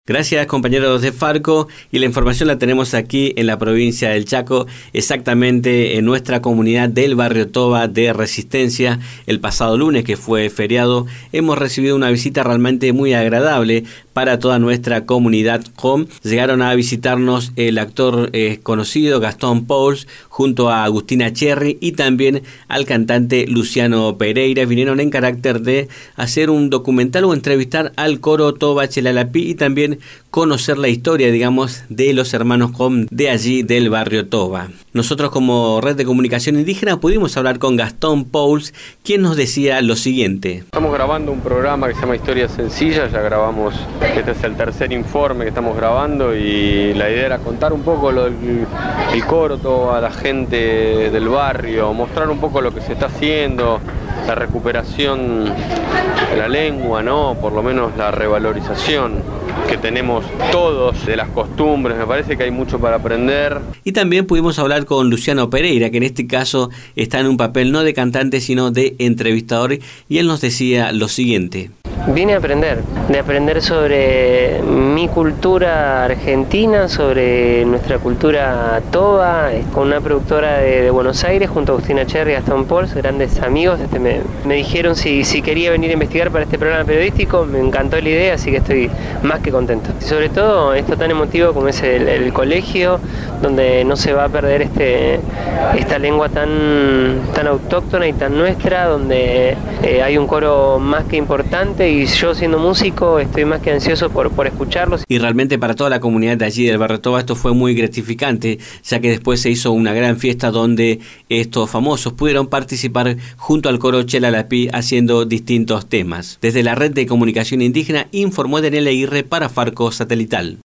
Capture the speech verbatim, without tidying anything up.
Gracias, compañeros de Farco, y la información la tenemos aquí en la provincia del Chaco, exactamente en nuestra comunidad del barrio Toba de Resistencia. El pasado lunes, que fue feriado, hemos recibido una visita realmente muy agradable para toda nuestra comunidad. Com. Llegaron a visitarnos el actor eh, conocido Gastón Pauls junto a Agustina Cherry y también al cantante Luciano Pereira. Vinieron en carácter de hacer un documental o entrevistar al coro Toba Chelalapí y también conocer la historia, digamos, de los hermanos Com de allí del barrio Toba. Nosotros, como Red de Comunicación Indígena, pudimos hablar con Gastón Pauls, quien nos decía lo siguiente. Estamos grabando un programa que se llama Historias Sencillas, ya grabamos, este es el tercer informe que estamos grabando y la idea era contar un poco lo del el coro, toda la gente del barrio, mostrar un poco lo que se está haciendo, la recuperación de la lengua, ¿no? Por lo menos la revalorización que tenemos todos de las costumbres. Me parece que hay mucho para aprender. Y también pudimos hablar con Luciano Pereira, que en este caso está en un papel no de cantante sino de entrevistador, y él nos decía lo siguiente. Vine a aprender, de aprender sobre mi cultura argentina, sobre nuestra cultura toba, con una productora de, de Buenos Aires, junto a Agustina Cherry y Gastón Pauls, grandes amigos. Este, me, me dijeron si, si quería venir a investigar para este programa periodístico, me encantó la idea, así que estoy más que contento. Y sobre todo esto tan emotivo como es el, el colegio, donde no se va a perder este, esta lengua tan, tan autóctona y tan nuestra, donde eh, hay un coro más que importante. Y yo, siendo músico, estoy más que ansioso por, por escucharlos. Y realmente para toda la comunidad de allí del barrio Toba esto fue muy gratificante, ya que después se hizo una gran fiesta donde estos famosos pudieron participar junto al coro Chelalapí haciendo distintos temas. Desde la Red de Comunicación Indígena informó Daniel Aguirre para Farco Satelital.